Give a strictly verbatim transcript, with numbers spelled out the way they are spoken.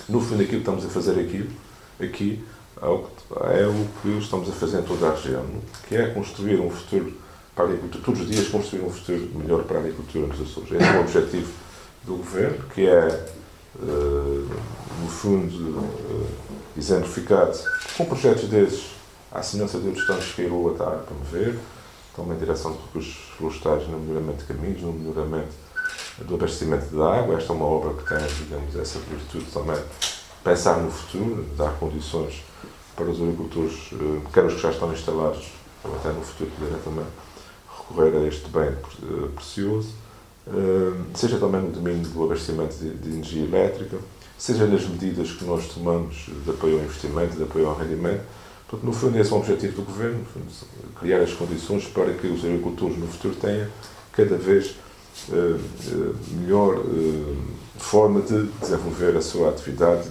No fundo, aquilo que estamos a fazer aqui, aqui é o que estamos a fazer em toda a região, que é construir um futuro para a agricultura, todos os dias construir um futuro melhor para a agricultura nos Açores. Esse é o objetivo do Governo, que é, no fundo, exemplificado com projetos desses, à semelhança de outros tantos que a Lua está a promover, também em direção de recursos florestais no melhoramento de caminhos, no melhoramento do abastecimento de água. Esta é uma obra que tem, digamos, essa virtude também, pensar no futuro, dar condições para os agricultores, quer os que já estão instalados, ou até no futuro poderem também recorrer a este bem precioso, seja também no domínio do abastecimento de, de energia elétrica, seja nas medidas que nós tomamos de apoio ao investimento, de apoio ao rendimento. Portanto, no fundo, esse é o objetivo do Governo, fundo, criar as condições para que os agricultores no futuro tenham cada vez uh, uh, melhor uh, forma de desenvolver a sua atividade